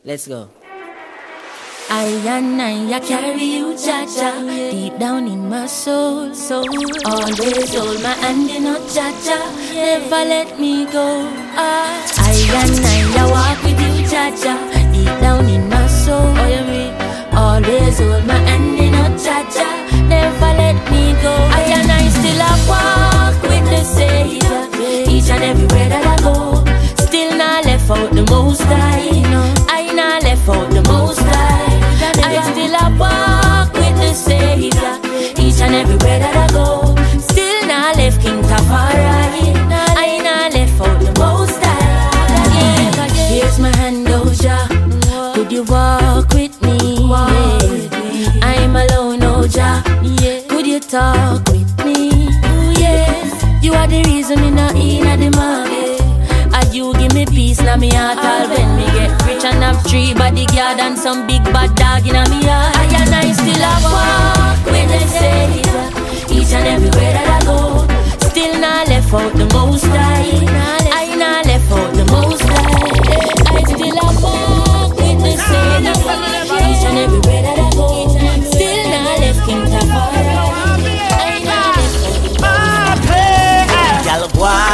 Let's go. I carry you, Jaja, deep down in my soul. Always hold my hand in a Jaja, never let me go. I walk with you, Jaja, deep down in my soul. Always hold my hand in a Jaja, never let me go. I still a walk with the Savior, each and everywhere that I go. Still not left out the Most High, I not left out the Most High. I still a walk with the Savior, each and everywhere that I go. Still not left King Tafari, I not left out the Most High. Here's my hand, Oja, could you walk with me? I'm alone, Oja, could you talk with me? You are the reason me not in the market. You give me peace na me heart all when me get rich and have 3 bodyguard and some big bad dog in me heart. I still a walk with the Savior, each and everywhere that I go. Still not left out the Most High, I not left out the Most High. I still a walk with the Savior, each and everywhere that I go. Still not left King Tafari, I not left out the Most High. Y'all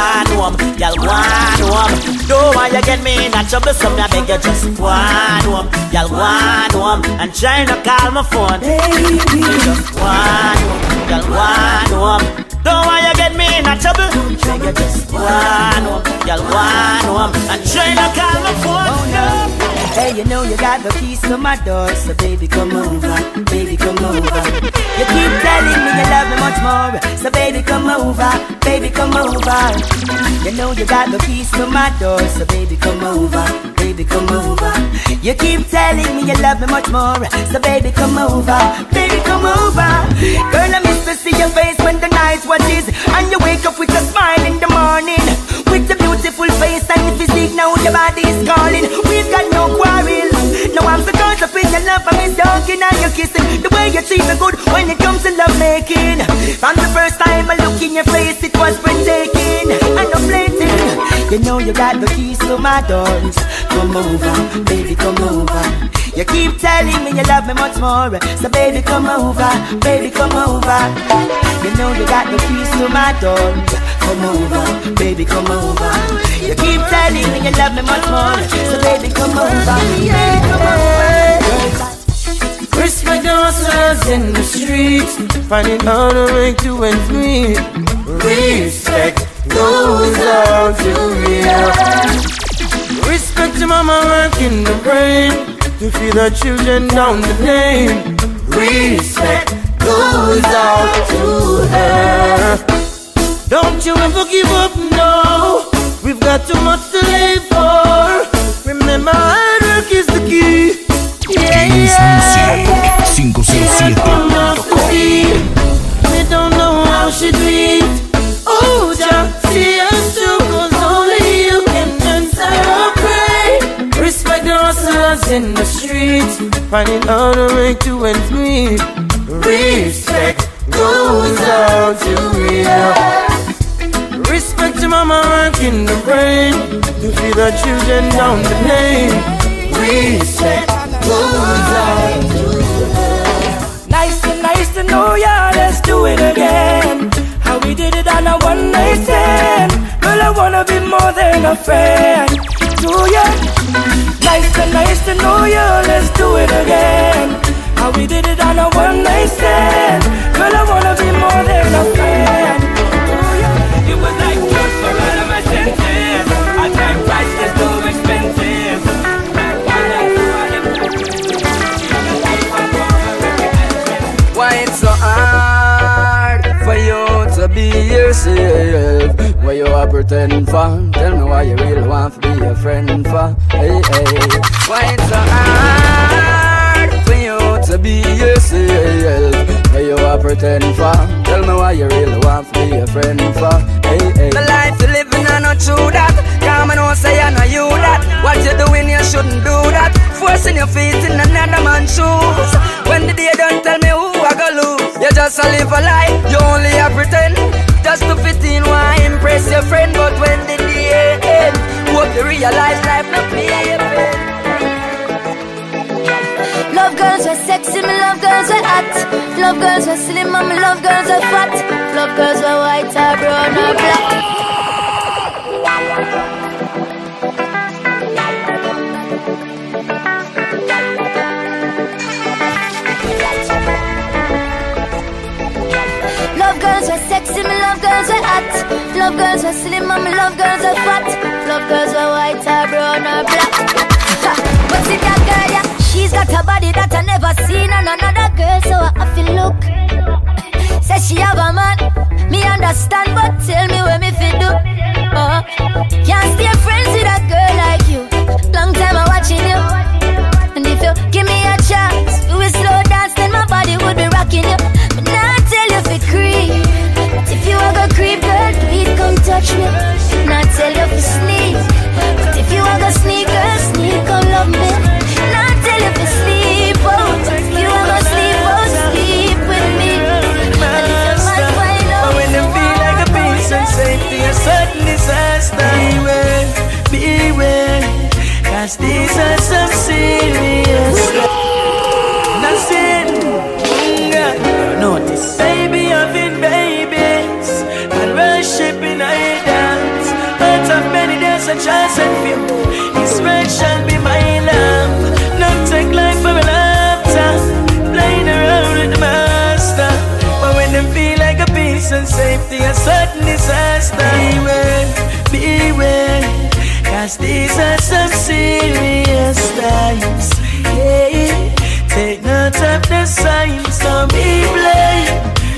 go on. Don't want you get me in a trouble, so I beg you just go on. Y'all go on and try to call my phone. Just go on. Y'all go on. Don't want you get me in a trouble, beg you just go on. Y'all go on and try to call my phone. Hey, you know you got the keys to my door, so baby come over, baby come over. You keep telling me you love me much more, so baby come over, baby come over. You know you got the keys to my door, so baby come over, baby come over. You keep telling me you love me much more, so baby come over, baby come over. Girl, I miss to see your face when the night watches, and you wake up with a smile in the morning, with a beautiful face and physique. Now your body is calling. We've got no quarrel. Now I'm so caught up in your love, I miss talking and your kissing. The way you treat me good when it comes to love making. From the first time I look in your face, it was breathtaking and no flating. You know you got the keys to my doors. Come over, baby, come over. You keep telling me you love me much more, so baby, come over, baby, come over. You know you got the keys to my doors. Come over, baby, come over. You keep telling me you love me much more, so baby, come over, baby, come over. Respect the hustlers in the streets, finding how to make two ends meet. Respect goes out to real. Respect your mama working the brain to feed the children down the lane. Respect goes out to her. Don't you ever give up, no. We've got too much to live for. Remember, hard work is the key. Yeah. 507. We don't know how she treat. Oh, just see us through, cause only you can answer our prayer. Respect the hustlers in the streets, finding how to make two ends meet. Respect goes out to real. Respect your mama working the brain to feed the children down the lane. Respect goes out to her. Nice to know ya, let's do it again. How we did it on a one night stand. Girl, I wanna be more than a friend to ya. Nice to know ya, let's do it again. How we did it on a one night stand. Girl, I wanna be more than a friend to ya. It was like just for all of my senses. Our time priceless, too expensive. Why it's so hard for you to be yourself? What you are pretending for? Tell me why you really want to be a friend for. Hey, hey. Why it's so hard for you to be yourself? What you are pretending for? Tell me why you really want to be a friend for. Hey, hey. The life you living I not true that. Come and don't say I know you that. What you doing you shouldn't do that. Forcing your feet in another man's shoes. When the day don't tell me who I go lose. You just a live a lie, you only a pretend. Just to fit in, why impress your friend. But when the day end, hope you realize life not play. love girls who are sexy, me love girls who are hot. Love girls who are slim, and me love girls who are fat. Love girls who are white or brown or black. Love girls who are sexy, me love girls who are hot. Love girls who are slim, and me love girls who are fat. Love girls who are white or brown or black. But see that girl, yeah, she's got a body that I never seen on another girl, so I feel look. Says she have a man, me understand, but tell me where me fit do. Can't stay friends with a girl like you. Long time I'm watching you, and if you give me a chance, we will slow dance, then my body would be rocking you. But now I tell you fi creep, but if you are gonna creep, girl, please come touch me. Now I tell you fi sneak, but if you are gonna sneak, girl, sneak, come love me. Now I tell you fi sleep, oh, if you are gonna sleep, oh, sleep with me. And if you might find out, when them feel like a peace and safety, a sudden disaster, beware, cause these are some serious stuff. Notice, baby, having babies and worshiping idols. Out of many days a chance and few, His word shall be my lamp. Not take life for a lifetime, playing around with the master. But when them feel like a peace and safety, a sudden disaster, beware, cause these are some serious times. Yeah. Take note of the signs, don't be blind.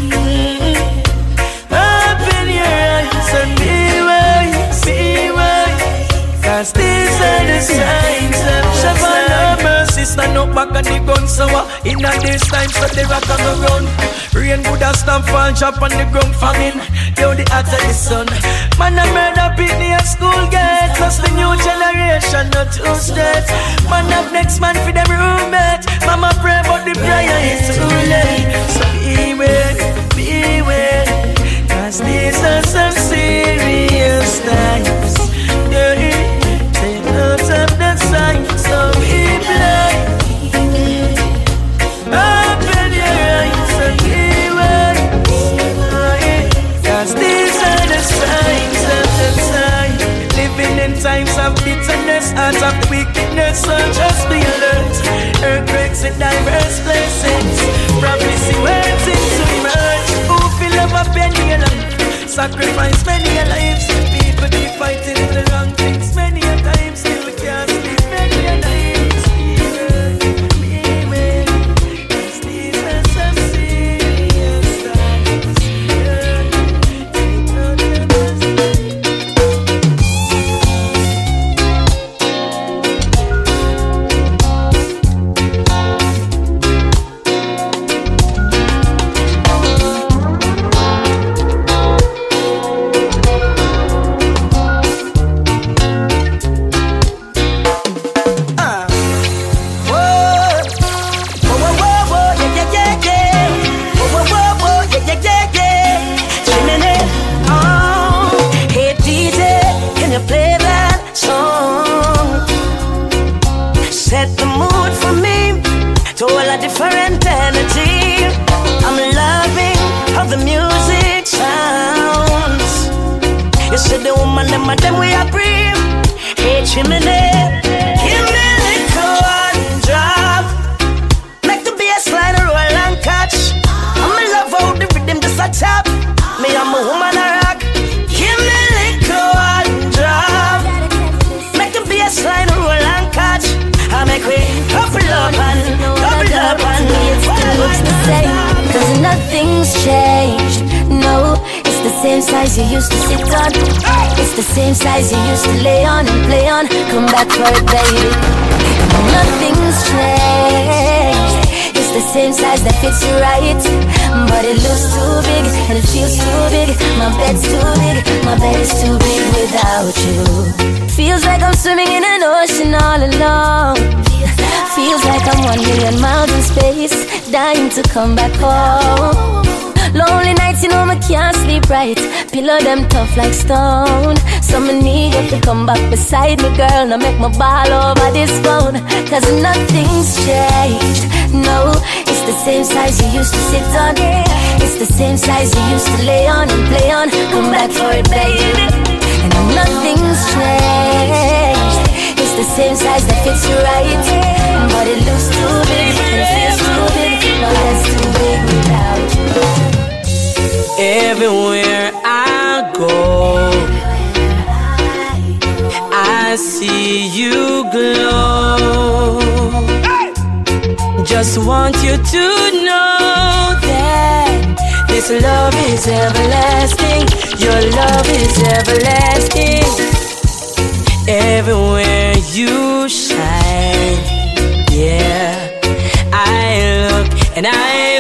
Open your eyes and be wise, cause these are the signs of Shabbat. Mercy, stand up back and the gun sour. In this time, so the rock on the run. Rain good as stamp fall, drop on the ground famine. Yo, the heart of the sun. Man, I murder Pitney at school gate. Plus the new generation, not too straight. Man, up next man for them roommate. Mama pray, but the prayer is too late. So beware, cause these are some serious times. Yeah, take note of the signs, so be blind. Open your eyes and be wise, cause these are the signs of the time. Living in times of bitterness, out of the wickedness, so just be alert. Earthquakes in diverse places, prophecy waiting to emerge. Who feel up a penny a life, sacrifice many a lives. People keep fighting for the wrong things many a time, still we can't sleep many a night. Beware, cause these are some serious times. Take note of this. Different energy. I'm loving how the music sounds. You see the woman, them we are breathe. Hey, chimney, give me a little one drop. Make the bass line roll and catch. I'm in love how the rhythm just a tap. Me, I'm a woman a rock. Give me a little one drop. Make the bass line roll and catch. I make way couple up and double up and it still looks the same, cause nothing's changed. No, it's the same size you used to sit on. It's the same size you used to lay on and play on. Come back for it, baby. Nothing's changed. It's the same size that fits you right, but it looks too big and it feels too big. My bed's too big, my bed is too big without you. Feels like I'm swimming in an ocean all alone. Feels like I'm 1 million miles in space, dying to come back home. Lonely nights, you know me can't sleep right. Pillow them tough like stone. So me need you to come back beside me, girl. Now make my ball over this phone. Cause nothing's changed. No, it's the same size you used to sit on. It's the same size you used to lay on and play on. Come back for it, baby. And nothing's changed. It's the same size that fits you right. But it looks too big and it feels too big. No, that's too big without you. Everywhere I go, I see you glow. Just want you to know that this love is everlasting. Your love is everlasting. Everywhere you shine, yeah, I look and I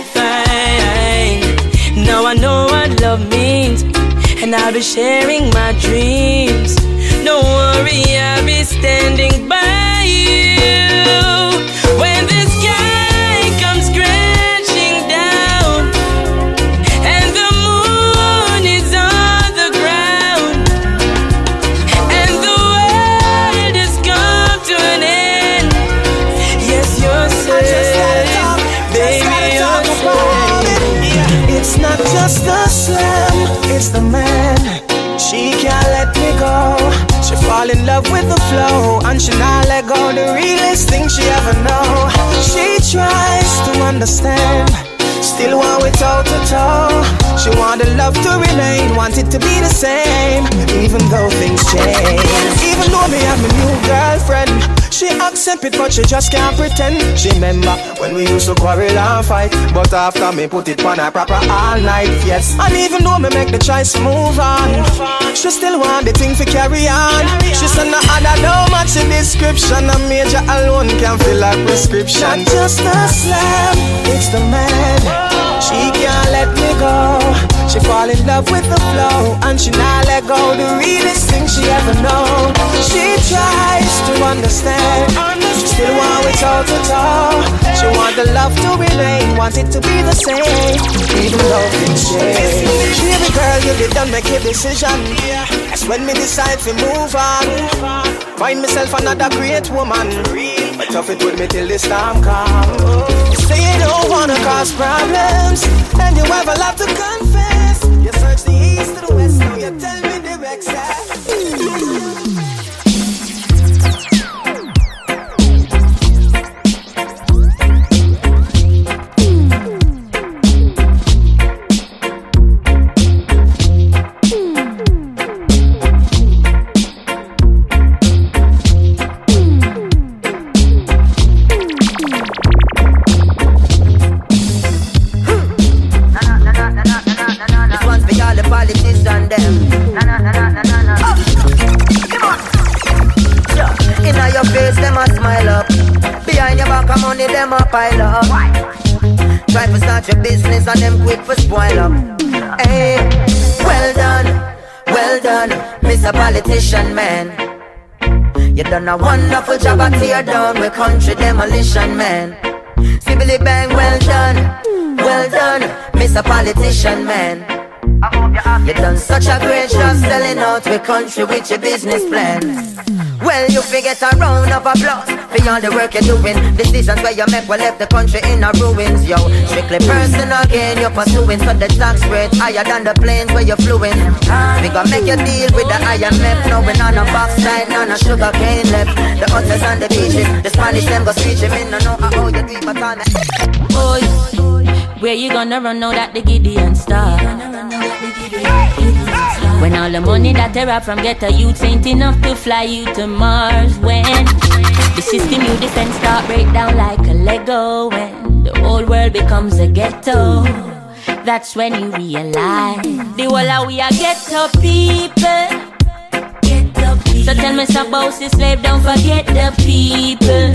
find. Now I know what love means, and I'll be sharing my dreams. Don't worry, I'll be standing by you when the sky comes crashing down and the moon is on the ground and the world has come to an end. Yes, you're safe, baby, you're safe. It's not just the slam, it's the man. She can't let me go. She fall in love with the flow, and she not let go. The realest thing she ever know. She tries to understand, still want it toe to toe. She want the love to remain, want it to be the same, even though things change. Even though me have my new girlfriend, she accept it but she just can't pretend. She remember when we used to quarrel and fight, but after me put it on her proper all night, yes. And even though me make the choice to move on, she still want the thing to carry on. She said no other don't match the description, a major alone can fill her prescription. Not just a slam, it's the man. She can't let me go. She fall in love with the flow, and she not let go. The realest thing she ever know. She tries to understand, still want it toe to toe. She want the love to remain, want it to be the same, even though things change. Baby girl, you did done make a decision. That's when me decide to move on. Find myself another great woman, but tough it with me till the storm come. You say you don't wanna cause problems, and you have a lot to confess. You search the east to the west, now you tell me the exact. Them a pile up. Try to start your business and them quick for spoil up. Hey, well done, Mr. Politician Man. You done a wonderful job at tear down with country demolition, man. Sibbly bang, well done, Mr. Politician Man. You done such a great job selling out with country with your business plan. Well, you forget a round of applause for all the work you're doing. Decisions where you make will left the country in a ruins, yo. Strictly personal gain you're pursuing, so the tax rate higher than the planes where you're fluing. We gon' make you deal with the IMF, knowing on a backside, none of sugar cane left. The hotels and the beaches, the Spanish them go screech him in, no know how you do it, but I'm Boy, where you gonna run now that the Gideon star? When all the money that they rob from ghetto youths ain't enough to fly you to Mars. When the system you defend start break down like a Lego. When the whole world becomes a ghetto, that's when you realize the whole of we are ghetto people. So tell me some bossy slave, don't forget the people.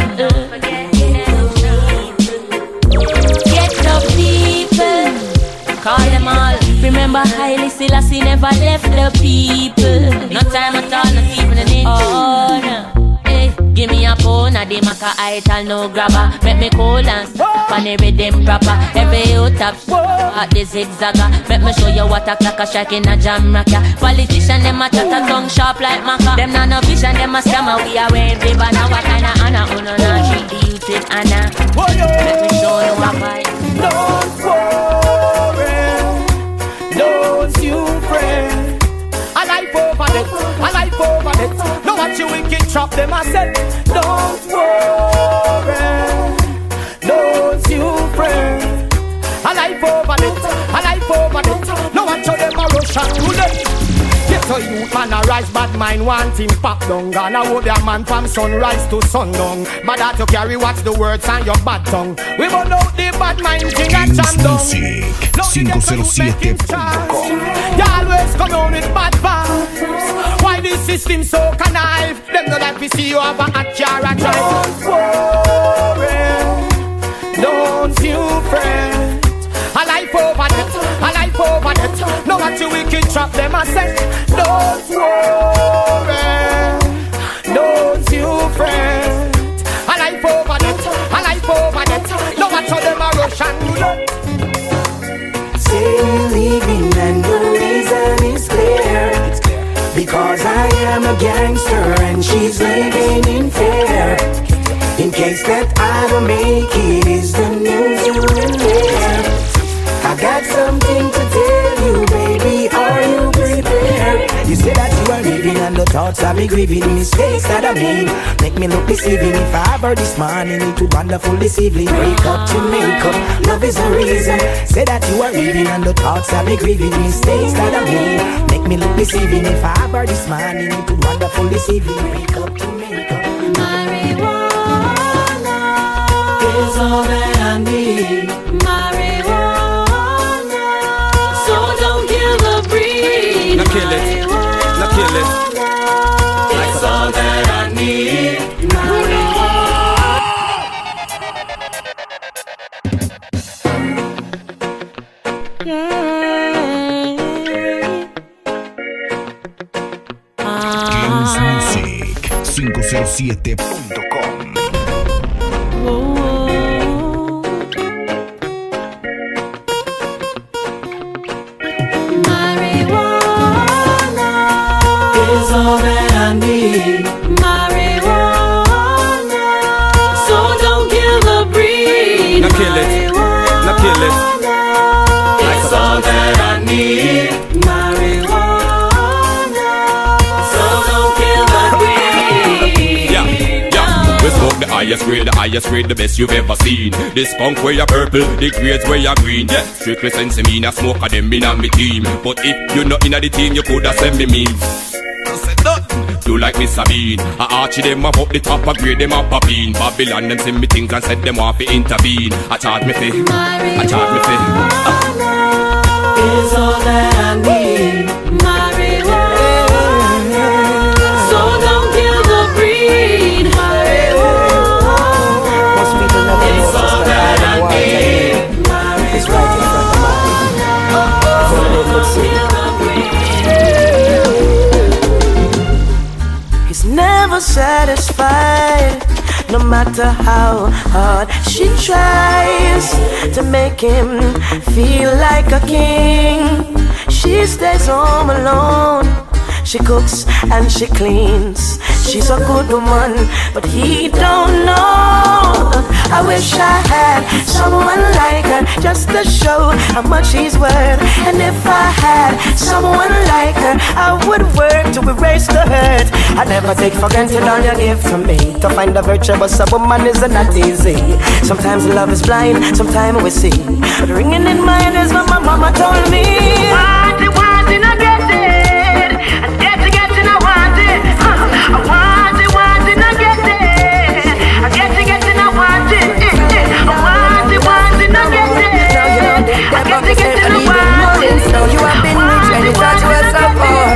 Ghetto people. Call them all. Remember Haile Selassie never left the people. No time at all, not even an inch. Oh no. Hey, Give me a phone, a the maca ital no grabber. Make me cool and stop on the rhythm proper. Every you tap at the zigzagger. Make me show you what a clock a strike in a jam rocker. Politician them a chat a tongue sharp like maca. Them not no vision, them a scammer. We are wearing ribbon. Now what kind of honor? Uno not treat the youth with honor. Make me show you a fight. Don't worry, don't you fret. I like over it, I like over it. No what you wicked trap them I said. Don't worry, don't you fret. I like over it, I like over it. No what you them a rush and do them. Get a youth man a rise, bad mind want him pop down. Gonna hold their man from sunrise to sundown. But that to carry what's the words on your bad tongue. We burn out the bad mind thing and jam down. 507.com. They always come on with bad vibes. Why this system so connive? Them no like to see you have a hot car and drive. Don't worry, don't you fret. I like over it, I like over it. No what you wicked trap them I say. Don't worry, don't you fret. I like over it, I like over it. No what you them a rush and do that. Say leaving and the reason is clear. Because I am a gangster and she's living in fear. In case that I don't make it, is the news you will hear. I got something to tell you, baby, are you prepared? You say that you are living and the thoughts I be grieving. Mistakes that I made make me look deceiving. If I ever this morning into wonderful this evening, break up to make up, love is the reason. Say that you are living and the thoughts I be grieving. Mistakes that I made make me look deceiving. If I ever this morning into wonderful this evening, break up to make up. Marijuana is all that I need. Now kill it, now kill it. It's all that I need. Music507.com. Is all that I need. Marijuana. So don't kill the breed. Now kill it, now kill it. It's all that I need. Marijuana. So don't kill the breed. Yeah. We smoke the highest grade, the best you've ever seen. This skunk where you're purple, the grades where you're green. Yeah, strictly sense me, a smoke of them in on me team. But if you're not in the team, you coulda send me mean. Do like Mr. Bean. I archie them up the top, I grade them up a bean. Babylon them send me things and said them want to intervene. I charge me fee, I charge me fee. Is all that I need. Marijuana. So don't kill the breed. Marijuana. It's all that I need. Marijuana. So don't kill the breed. He's never satisfied, no matter how hard she tries to make him feel like a king. She stays home alone, she cooks and she cleans. She's a good woman, but he don't know. I wish I had someone like her, just to show how much she's worth. And if I had someone like her, I would work to erase the hurt. I never take for granted all you give to me. To find a virtuous woman is not easy. Sometimes love is blind, sometimes we see. But ringing in my head is what my mama told me. Want it, I get it. And getting, I want it. I want it, I get it. I getting, I want it. I want it, I get it. I getting, I want it. So you have been rich and you thought you were so poor.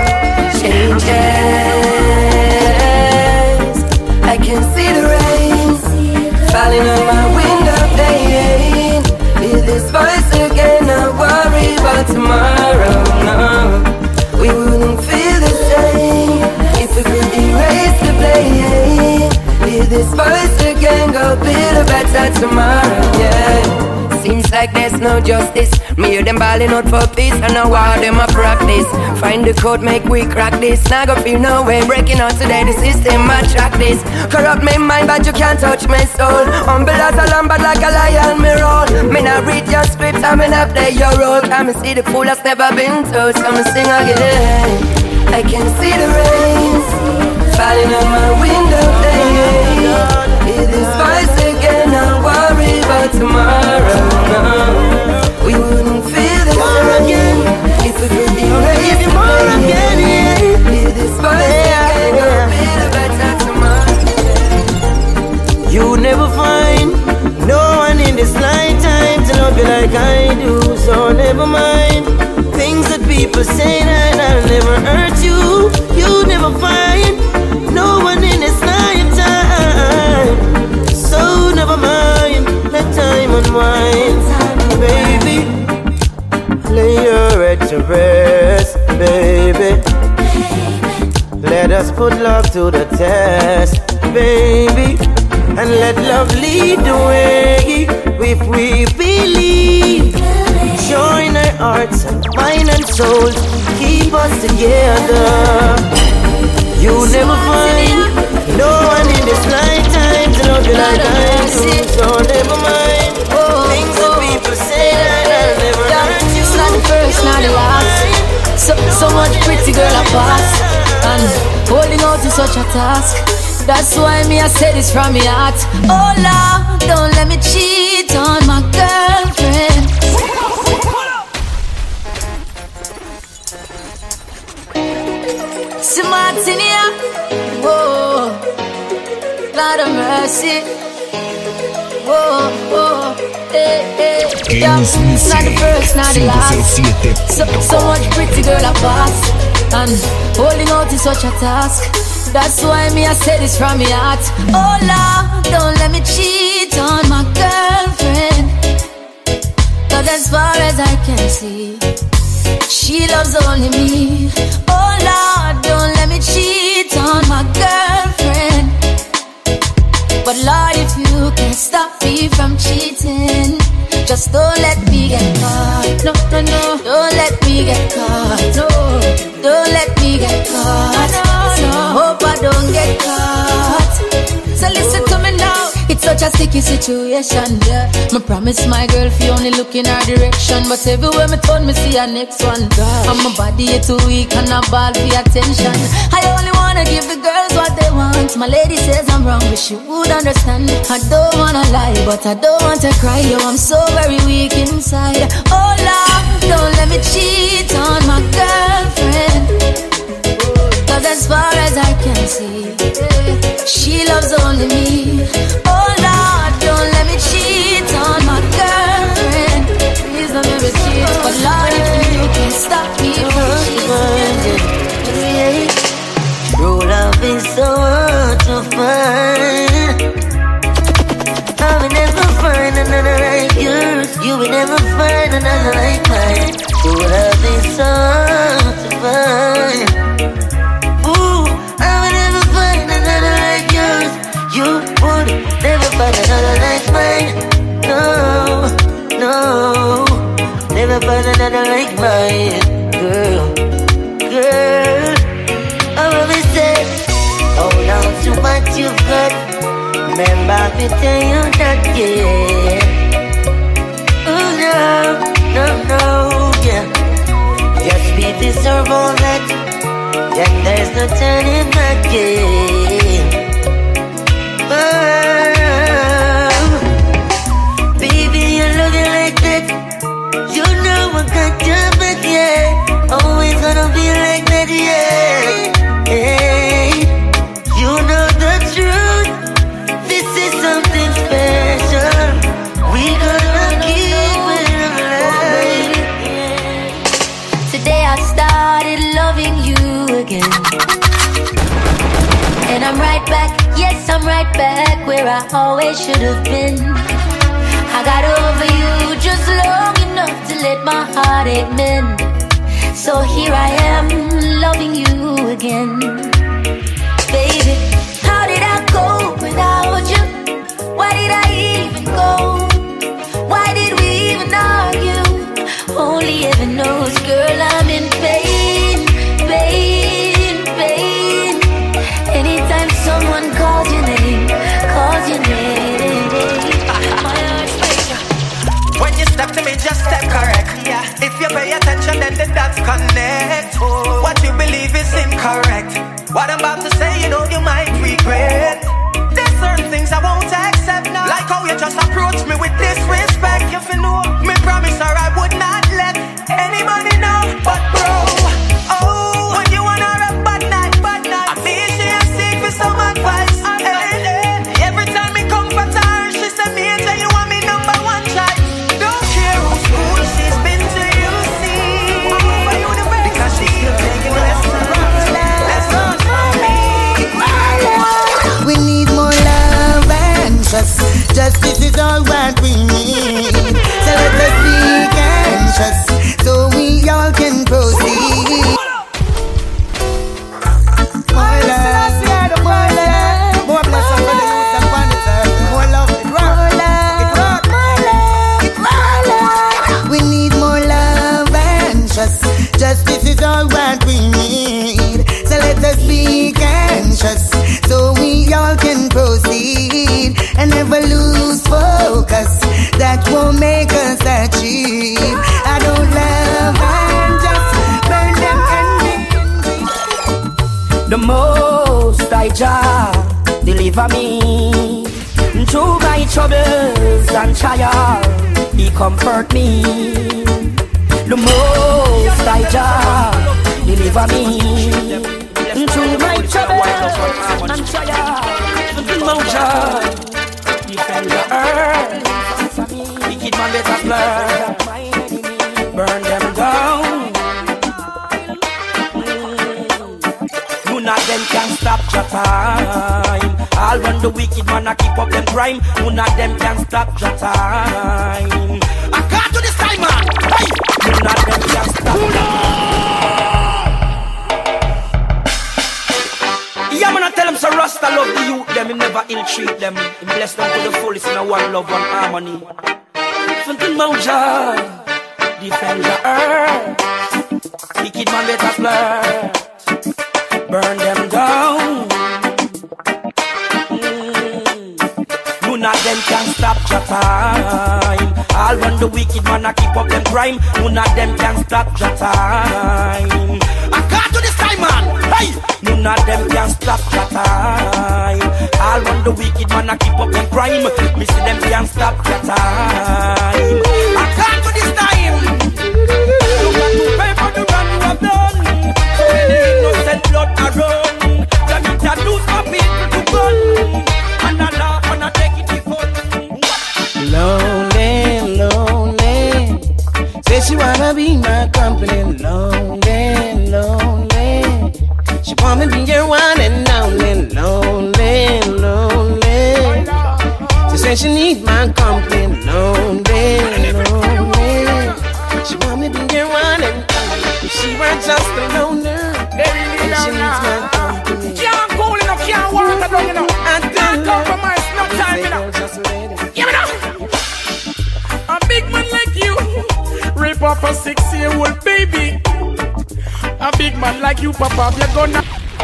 Changes, I can see the rain falling on my window pane. Hear this voice again, I worry about tomorrow. No, we wouldn't feel the same if we could erase the pain. this voice again, go build a better tomorrow, yeah. Seems like there's no justice. Me hear them balling out for peace, and now all them a practice. Find the code, make we crack this. Now go feel no way, breaking out today, the system a track this. Corrupt my mind, but you can't touch my soul. Humble as a lamb, but like a lion, me roll. Me not read your script, I me not play your role. Can me see the fool that's never been told, so me sing again. I can see the rains falling on my window pane. Hear this voice again, I worry about tomorrow. No, we wouldn't feel the same again if we could erase the pain. Hear this voice again, I'll feel a better tomorrow. You never find no one in this lifetime to love you like I do, so never mind things that people say that I'll never hurt you. You never find no one in this lifetime, so never mind, let time unwind. Baby, lay your head to rest, baby. Let us put love to the test, baby, and let love lead the way. If we believe, join our hearts, mind and soul, keep us together. You never find no one in this lifetime to love you like I do, so never mind things that people say that I'll never hurt you. It's not the first, not the last. So much pretty girl I pass, and holding out is such a task. That's why me I say this from my heart. Oh Lord, don't let me cheat on my girlfriend. Martinia, whoa, Lord of mercy, whoa, whoa, hey, hey, yeah. It's not the first, not the last. So much pretty girl I pass, and holding out is such a task. That's why me I say this from my heart. Oh Lord, don't let me cheat on my girlfriend, 'cause as far as I can see, she loves only me. Oh Lord, don't let me cheat on my girlfriend. But Lord, if you can stop me from cheating, just don't let me get caught. No, no, no, don't let me get caught. No, don't let me get caught. So hope I don't get caught. So listen to me now. It's such a sticky situation, yeah. Me promise my girl fi only look in her direction, but everywhere me turn me see her next one. And my body is too weak and I ball for attention. I only wanna give the girls what they want. My lady says I'm wrong, but she would understand. I don't wanna lie, but I don't want to cry. Yo, I'm so very weak inside. Oh Lord, don't let me cheat on my girlfriend, 'cause as far as I can see, she loves only me. Oh Lord, don't let me cheat on my girlfriend. Please don't let me cheat. But Lord, if you can stop me from cheating. True love is so hard to find. I will never find another like yours. You will never find another like mine. True love is so hard to find. You would never find another like mine. No, no, never find another like mine. Girl, girl, I always say, hold on to what you've got. Remember to tell you that, yeah. Oh no, no, no, yeah. Yes, we deserve all that, and there's no turning back, yeah. Baby, you're looking like that. You know I got your back, yeah. Always gonna be like that, yeah. Hey, you know the truth. This is something special. We gonna keep it alive. Today I started loving you again, and I'm right back. Yes, I'm right back where I always should have been. I got over you just long enough to let my heartache mend. So here I am, loving you again. Baby, how did I go without what we need. So let us be conscious, so we all can proceed. More love, more love, more blessings for the youth and for the earth. More love, it works, it works, it works. We need more love and justice is all what we need. So let us be conscious, so we all can proceed and never lose focus. That won't make us achieve. I don't love and just burn them and the most I Jah deliver me through my troubles and trials. He comfort me. The most I Jah deliver me through my troubles and trials. The most defend the earth. Wicked man better burn them down. None of them can stop your time. All run the wicked man a keep up them crime. None of them can stop your time. I got to this time, man. Hey, none of them can stop. Yeah, man, I tell them so Rasta love the youth, them, he never ill-treat them. He bless them to the fullest in a one love, one harmony. Something Mount Jah, defend the earth. Wicked man better flirt, burn them down. None of them can stop your time. All run the wicked man a keep up them crime. None of them can stop your time. I got to this time, man. Hey, none of them can stop your time. All run the wicked man a keep up them crime. Me see them can't stop your time. I got to this time. You got to pay for the run you have done. So many innocent blood a run. Then you can lose my people to gun. And I laugh and I take it fun. Lonely, lonely. Say she wanna be my company. Lonely, lonely. She wanna be your one and only. Lonely, lonely. She said she need my company. Lonely, lonely. She wanna be your one and only. She was just a loner. And she needs my company. Can't cool enough, can't water down, you know. Can't compromise, no time, you know. Give me now. A big man like you rape off a 6-year-old baby. A big man like you, Papa, you're gonna.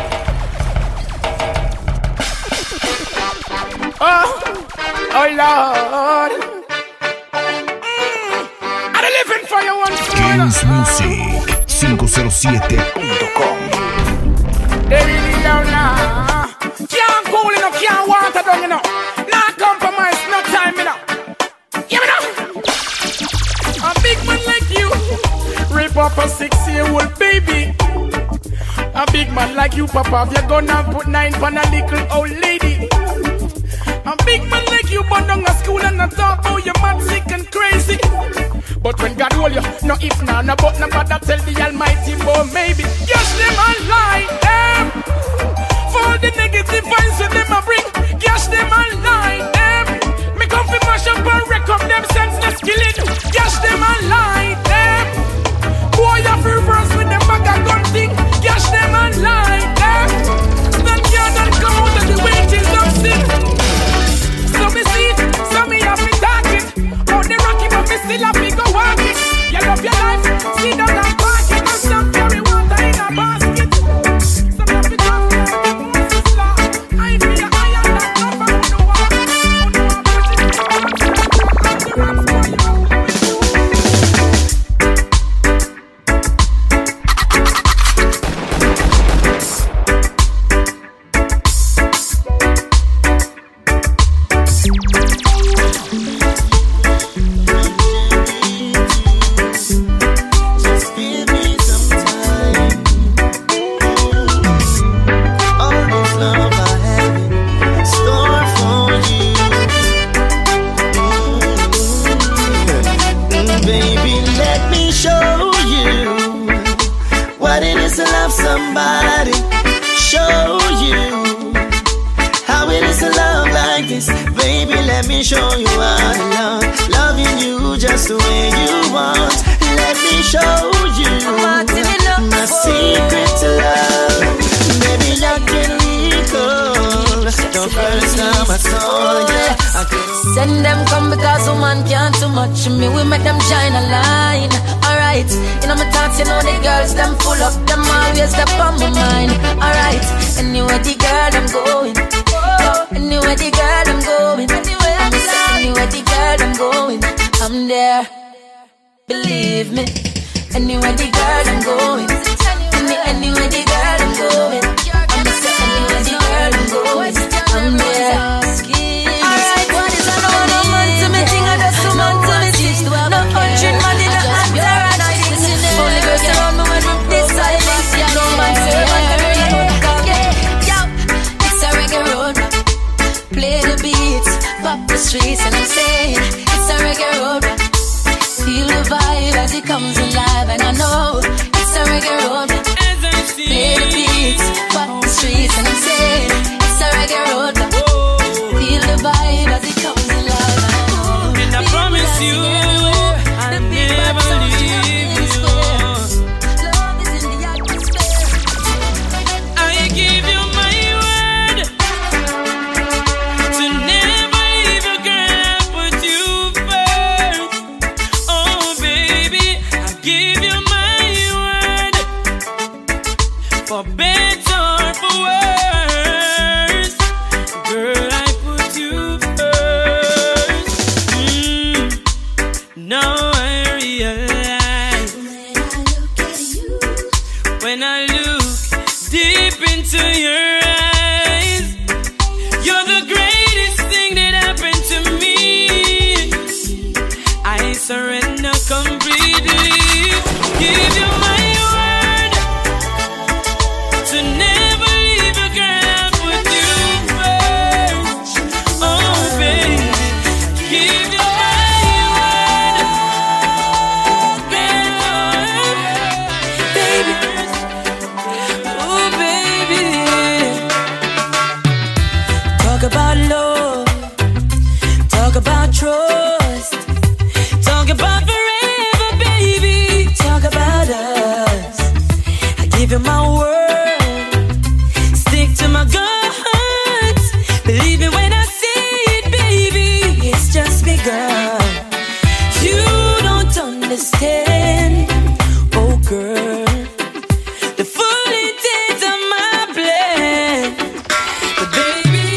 Oh Lord. I'm living for you one Kings Music 507.com. They really don't know. Can't cool enough, can't water down, you know. Not compromise, no time, you know. Give me now. A big man like you rape up a 6-year-old baby. A big man like you, Papa, you're gonna put 9 on a little old lady. A big man like you born down a school and not talk about you mad, sick and crazy. But when God hold you, no if, no but, no bother tell the Almighty, but maybe. Yes, them a lie, them. For the negative vibes that them a bring. Yes, them a lie, them. Me come fi mash up and wreck up them senseless killing. Yes, them a lie, them. Boy, you free verse with them bag a gun thing. Yes, them a lie, them. That can't not come out of the wages of sin. So me see it, so me have me talk it. Out the rocky, but me still have me go walk it. You love your life, see down and park it. And some carry water in a basket. this. Baby, let me show you how to love. Loving you just the way you want. Let me show you my secret to love. Baby, I can recall the first time I saw you. Send them come because woman can't too much. Me we make them shine a line. Alright, you know my thoughts, you know the girls them full up. Them always up on my mind. Alright, anywhere the girl I'm going. Anywhere the girl I'm going. Anywhere the girl I'm going, I'm there. Believe me. Anywhere the girl I'm going. Anywhere the girl I'm going. I'm the anywhere the girl I'm going, I'm there. Alright, what is on no man to me, thing I just to man to me. No 100 man in the entourage. Only girls around me when this silence. No man servant to me. Yo, it's a reggae road. Play the beats, pop the streets, and I'm saying it's a reggae road. Feel the vibe as it comes alive, and I know it's a reggae road. Play the beats, pop the streets, and I'm saying it's a reggae road. Feel the vibe as it comes alive, and I promise you I'll never leave you. Love is in the atmosphere. I give you my word to never leave a girl and put you first. Oh baby, I give you my word, for better or for worse. Girl, I put you first. Now I realize when I look deep into your eyes, you're the greatest thing that happened to me. I surrender completely. Give you my word to never leave a girl and put you first. Oh baby, give you my word, baby. Oh baby, talk about love, talk about trust, talk about forever, baby. Talk about us. I give you my word, stick to my guns. Believe me when I say it, baby. It's just begun. You don't understand, oh girl, the full intent of my plan. But baby,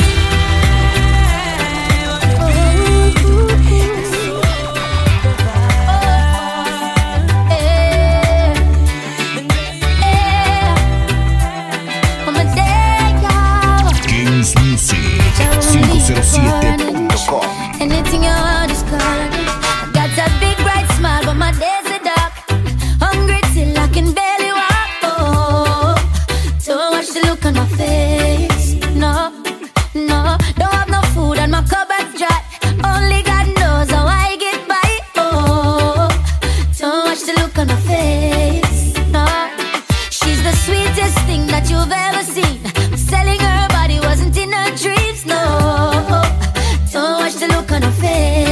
I wanna be Games Music 507.com. Anything your heart is calling. I got that big bright smile, but my days are dark. Hungry till I can barely walk. Oh, don't watch the look on my face. No, no, don't have no food and my cupboard's dry. Only God knows how I get by. Oh, don't watch the look on my face. No, she's the sweetest thing that you've ever seen. Selling her body wasn't in her dreams. No, don't watch the look on her face.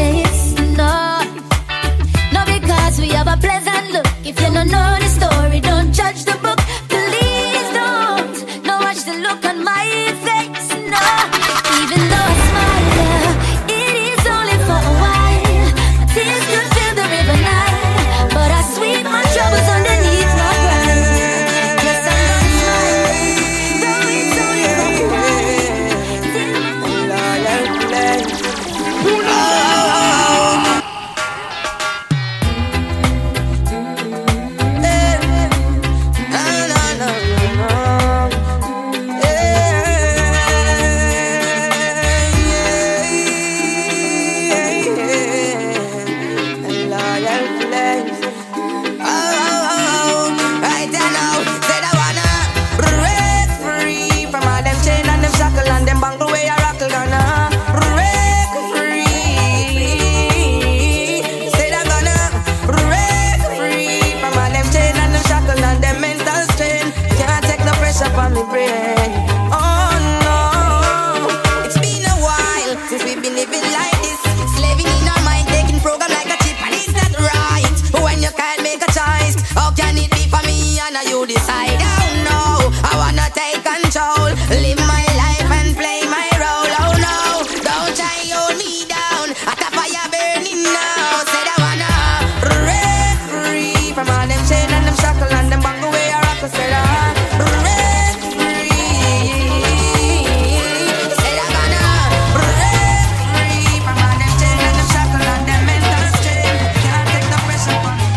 soul. Live my life and play my role. Oh no, don't try hold me down. At the fire burning now. Said I wanna break free from all them chain and them shackle and them back away. I rock. Said I break free. Said I wanna break free from all them chain and them shackle and them mental strain. Can't take the pressure from me.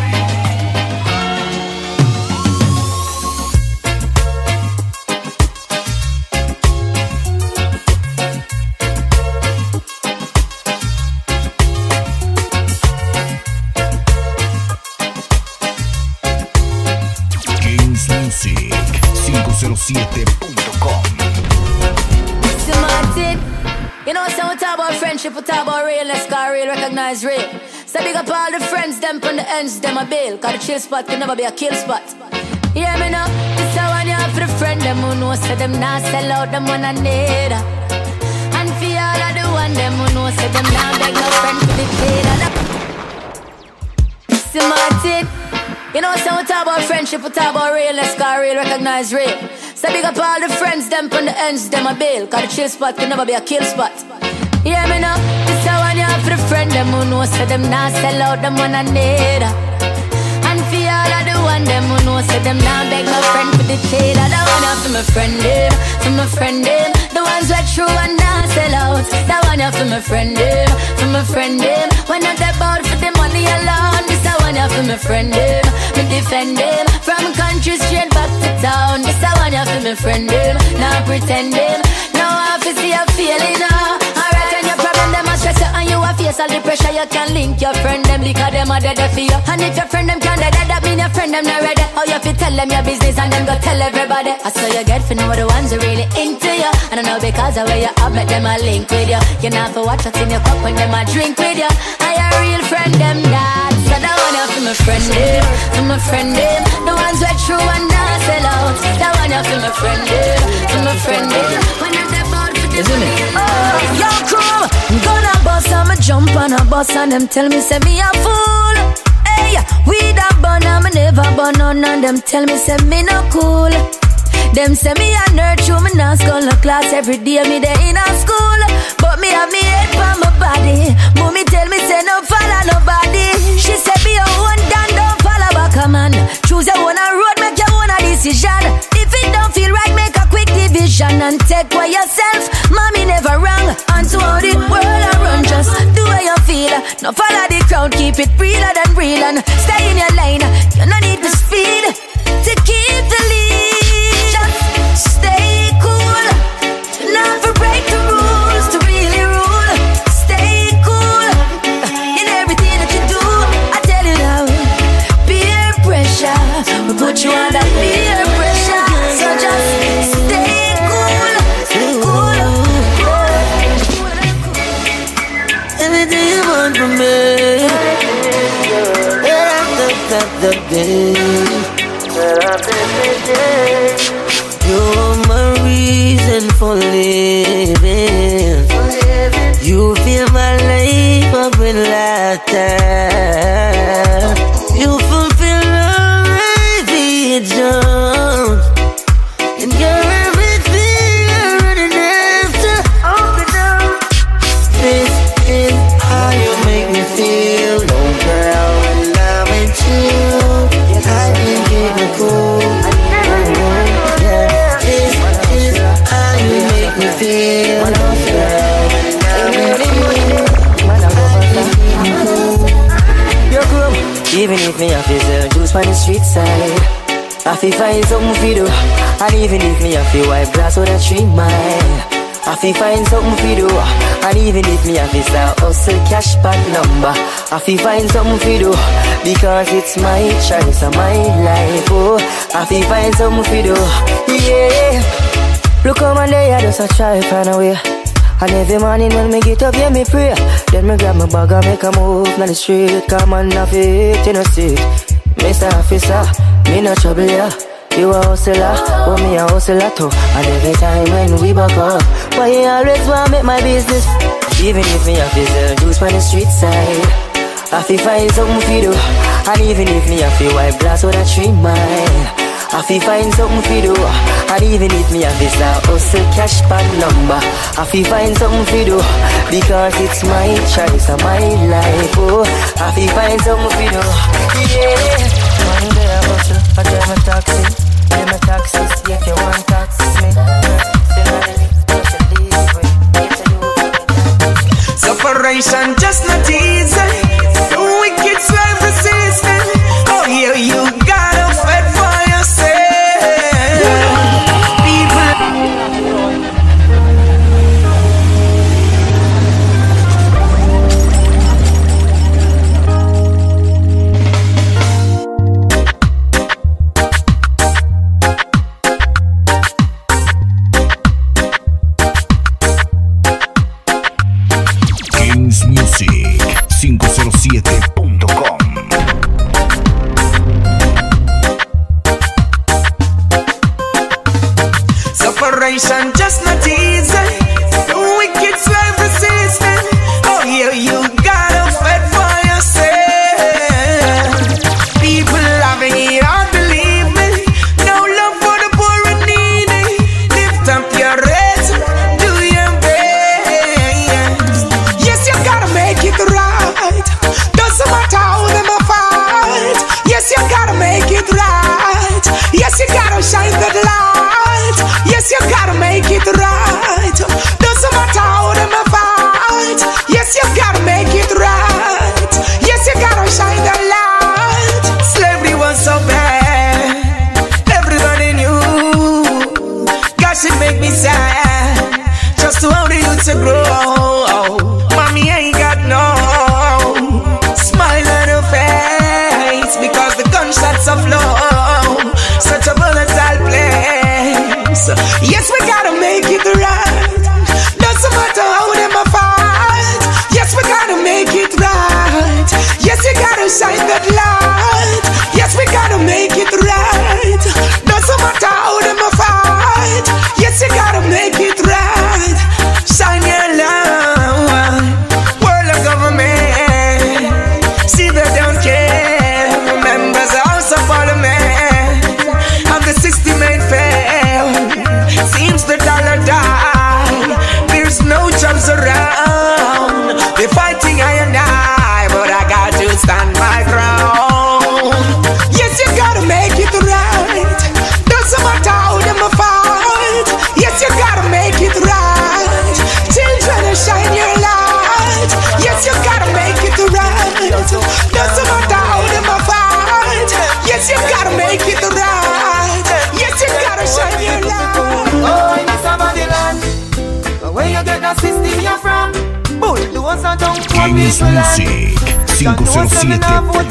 Games Music 507.com. Semantic. You know, so we talk about friendship, we talk about realness, cause real recognize real. So big up all the friends, them from the ends, them a bail. Cause the chill spot can never be a kill spot. Hear me now? This how I have for the friend, them who know, so them not sell out, them one I need. And for all of the one, them who know, so them not beg no friend for the paid. Semantic. You know, so we talk about friendship, we talk about realness, cause real recognize real. So big up all the friends, them from the ends, them a bail. Cause the chill spot can never be a kill spot. Hear me now? This how I have for the friend, them who know, so them not sell out, them one I need. And for all of the one, them who know, so them not beg no friend for the trade. I don't want for my friend, them, for my friend, them. The ones who are true and not sell out. That one for my friend, them, for my friend, them. When I step out for the money alone, this I want for my friend, them. Me defend them from country straight back to town. This I want for my friend, them. Not pretend them. Now I feel see a feeling now. Alright, and your problem them a stress you and you a face all the pressure. You can link your friend them because them a dead for you. And if your friend them can't dead, that mean your friend them not ready. How you feel tell them your business and then go tell everybody. I saw you get for know the ones who really into you. And I know because of where you have met them a link with you. You not for watch what's in your cup when them a drink with you. I a real friend them that. So that one you for my friend them, for my friend them. The ones who are true and not sell out. That one you for my friend them, for my friend them. When you step out for the money. Oh, yo crew, I'm gonna bust and me jump on a bus and them tell me say me a fool. Hey, we da bun and me never bun on and them tell me say me no cool. Them say me a nerd, true, me not school no class every day, me there in a school. But me have me head for my body. Mommy tell me say no follow nobody. She say be your own dan, don't follow back a man. Choose your own road, make your own decision. If it don't feel right, make a quick division and take away yourself. Mommy never wrong, and to how the world I run, just do what you feel. No follow the crowd, keep it realer than real and stay in your lane. You no need the speed to keep the lead. Stay cool, not for break the rules to really rule. Stay cool in everything that you do. I tell you now, peer pressure will put you under peer pressure. So just stay cool, cool. Everything you want from me, you're my reason for living. You fill my life up with laughter. You fulfill all my visions. And you're everything I'm running after. This is how you make me feel. No girl, when I'm with you, I can keep it cool. Even if me have to sell juice on the street side, I feel find something for do. And even if me have to wipe glass on the 3 mile, I feel find something for do. And even if me have to start hustle cash back number, I feel find something for do. Because it's my choice and my life, oh, I feel find something for do. Yeah, look how my day I just a try find a way. And every morning when me get up, yeah, me pray. Then me grab my bag and make a move on the street. Come on, have it, you know, see. Mr. Officer, me no trouble, yeah. You a hustler, but me a hustler too. And every time when we back up, why you always want make my business? Even if me have to sell juice on the street side, I feel find something for do. And even if me have to wipe glass on the 3 mile, I fi find something fi do. And even if me have this hustle cash pan number, I fi find something fi do. Because it's my choice and my life. Oh, I fi find something fi do. Yeah. One day I hustle, I drive a taxi. I'm a taxi, if you want taxi me. Separation just not easy. The wicked slave resistant. Oh yeah, you gotta fight for yourself. Music507.com. Separation just not easy. The wicked slave resistant. Oh yeah, you gotta fight for yourself. People loving it, don't believe me. No love for the poor and needy. Lift up your heads, do your best. Yes, you gotta make it right. Doesn't matter how them a fight. Yes, you gotta make it right. Yes, you gotta shine the light. Yes, you gotta make it right. Doesn't matter how them a fight. Yes, you gotta make it right. Yes, you gotta shine the light. Slavery was so bad. Everybody knew. Gosh, it make me sad. Just to how the youth to grow. Mommy ain't got no smile on her face because the gunshots are flow. Such a volatile place. Yes, we gotta make it right. Doesn't matter how them a fight. Yes, we gotta make it right. Yes, you gotta shine that light. Yes, we gotta make it right. Doesn't matter how them a fight. Yes, you gotta make it right. Shine your light. World of government, see they don't care. Members of House of Parliament of the system ain't fair. Seems the dollar die. There's no jobs around. They're fighting I and I, but I got to stand my ground. Yes, you gotta make it right. Doesn't matter how them a fight. Yes, you gotta make it right. Children, shine your light. Yes, you gotta make it right. Doesn't matter how them a fight. Yes, you gotta make it right. Yes, you gotta shine your light. Oh, in this Babylon, where you get that system you're from? Bull, the ones that don't want Kings Music 507.com.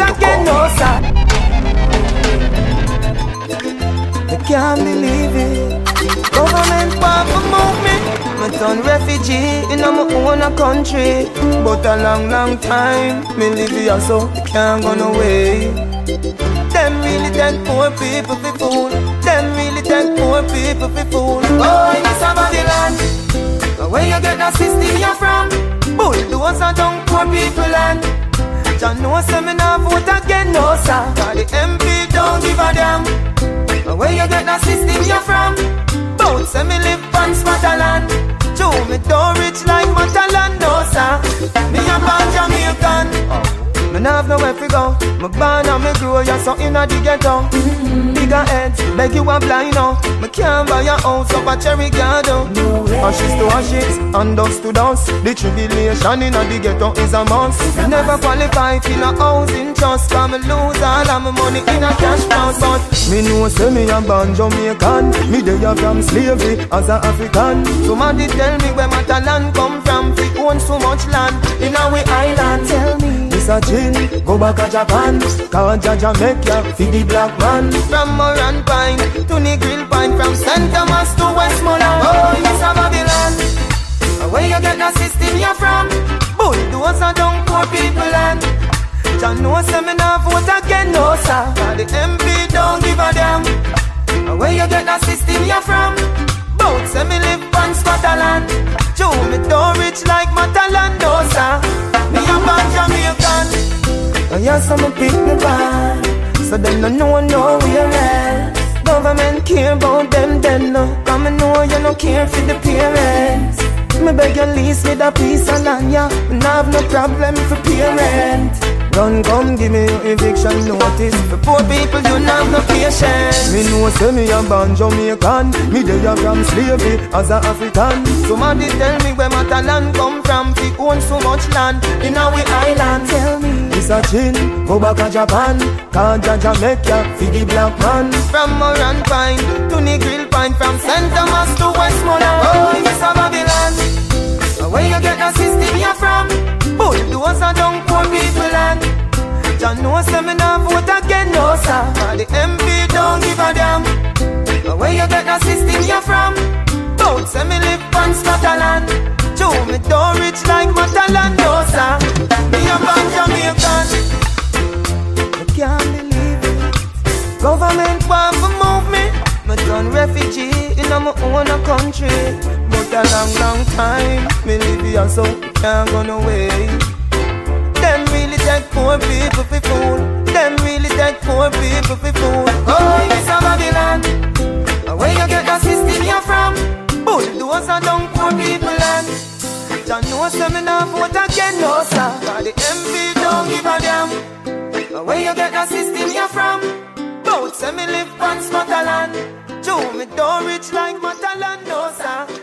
I can't believe it. Government want to move me. I turn refugee in my own country. But a long time, me live here so I can't go no way. Them really take poor people for fool. Them really take poor people for fool. Oh, in this Babylon, where you get that system you're from? Bull, those are down poor people and John no seminar vote again, no sir. Cause the MP don't give a damn. Where you get that system you're from? Both say me live on Scotland. Joe, me don't rich like Matalan, no sir. Me a born Jamaican. Me nah have nowhere to go. Me born and me grow, yeah, so inna the ghetto. Bigger heads, beg you a blind now. Me can't buy a house up a Cherry Garden. Ashes to ashes, and dust to dust. The tribulation inna the ghetto is a must. Me never qualify for no housing trust. Cause me lose all of my money in a cash box. But me know say me a born Jamaican. Me dey a from slavery as a African. Somebody tell me where Matalan come from. We own so much land in our island. Tell me it's a chill, go back to Japan. Cause Jamaica feed the black man. From Moran Pine to the Grill Pine. From St. Thomas to Westmoreland. Oh, it's a Babylon. Where you get that system you're from? Bull, those are down poor people and John no seminar vote again, no sir. Cause the MP don't give a damn. Where you get that system you're from? Both say me live on Scotland. Joe, me don't rich like Matalan, no sir. Me a born Jamaican. And yes, I'm a pick me bad. So them no know where else. government care about them then no. Come and know you no care for the parents. Me beg you lease me the piece of land, yeah. Me nah have no problem for parent. Run come give me your eviction notice. For poor people you nah have no patience. Me know say me a born Jamaican. Me dey a from slavery as a African. Somebody tell me where my talent come from. We own so much land in our island. Tell me it's a chin, go back to Japan. Can't Jamaica, for the black man. From Moran Pine to Negril Pine. From St. Thomas to Westmoreland. Oh, it's a Babylon. Where you get the system you're from? But those are young poor people and John knows them enough vote again, no sir. The MP don't give a damn. Where you get the system you're from? Both say me live on Scotland. Joe me don't rich like Matalan, no sir. Me a born Jamaican. I can't believe it. Government want to move me. Me done refugee in my own country. But a long time me live here so can't go no way. Them really take poor people for fool. Them really take poor people for fool. Oh, it's a Babylon. Where you get the system you're from? But those are young poor people and John knows them enough vote again, no sir. Cause the MP don't give a damn. Where you get the system you're from? Both say me live on Scotland. Joe me don't rich like Matalan, no sir.